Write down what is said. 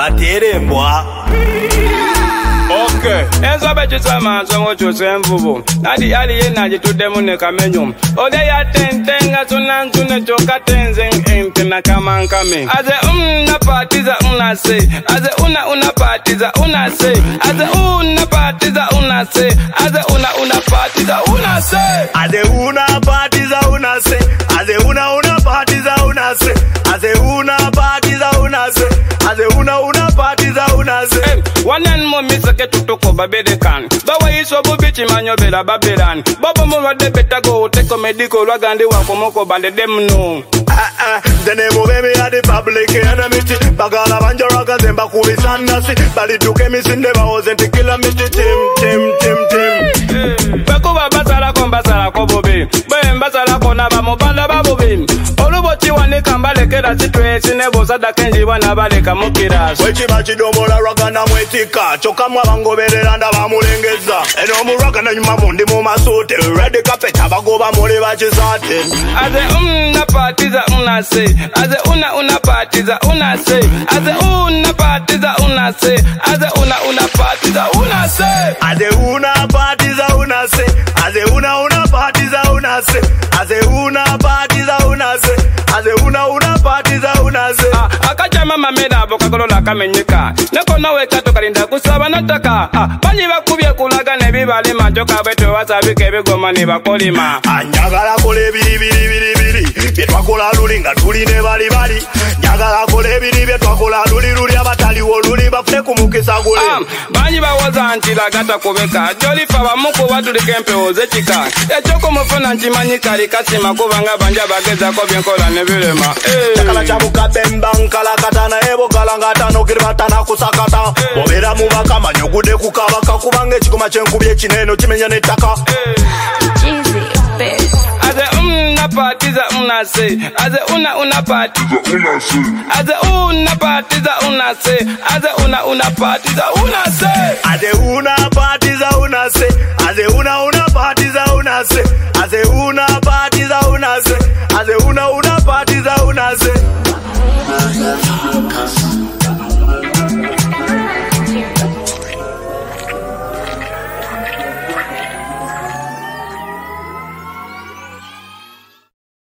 aterembwa. Okay. Enzo bechusa manso ngochuse mvubu. Nadi ali yenaje tudemune kamenyum. Ode ya tentenga sunanzune choka tenzeng ente na kamankame. Aze na partiza se. Aze una partiza se. Aze una partiza se. Aze una partiza se. Aze una partiza se. Aze una partiza se. Aze una partiza se. Aze una partiza se. One and more get to talk about Bedekan. The way is so bitchy man, you better Babylon. Baba Mura de better go take a medical rag the Wakomoko band them no. The name of me at the public enemy. Bagala Banjaraga, then Bakuri Sanasi. But it took me in the wasn't to kill a Tim. Bakuba Basara Combasara Kobobi. Ben Basara Konaba Mobala Babobin. Olubochi wane kambaleke da situation ebosa da kenji wana baleka mukiras. Wechibachi domola ragana mwetika. Choka mwabangoberera nda bamulengeza. Eno muragana nyuma mundi mu masote. Red carpet abagoba mule bachisate. Aze na partiza se. Aze una partiza se. Aze una partiza se. Aze una partiza se. Aze una partiza se. Aze una partiza se. Aze una partiza se. Aze una partiza se. Akacha mama meda bokakolola kamenyeka. Neko nawe kato kalinda kusaba nataka. Banyi bakubye kulaga ne bibale majoka beto wasabike bigoma ne bakolima. Anjagala kole biri. Betwakola lulinga tuline bali. Njagala kole biri betwakola luli abatali woluli bafune kumukisa gule. Banyi bawoza ntila gata kubeka. Joli faba muko waduli kempe ozechika. Echoko mufuna nchimanyi kari kasima kubanga banja bageza ko byenkola ne bilema. Takala chabuka bemba nkala katana ebo kalanga tano kirbatana kusakata. Bobera mubaka manyogude kukabaka kubange chikoma chenkubye chineno chimenya netaka. Jeezy, bitch. Aze una partiza se. Aze una partiza se. Aze una partiza se. Aze una partiza se. Aze una partiza se. Aze una partiza se. Aze una partiza se. Aze una partiza se.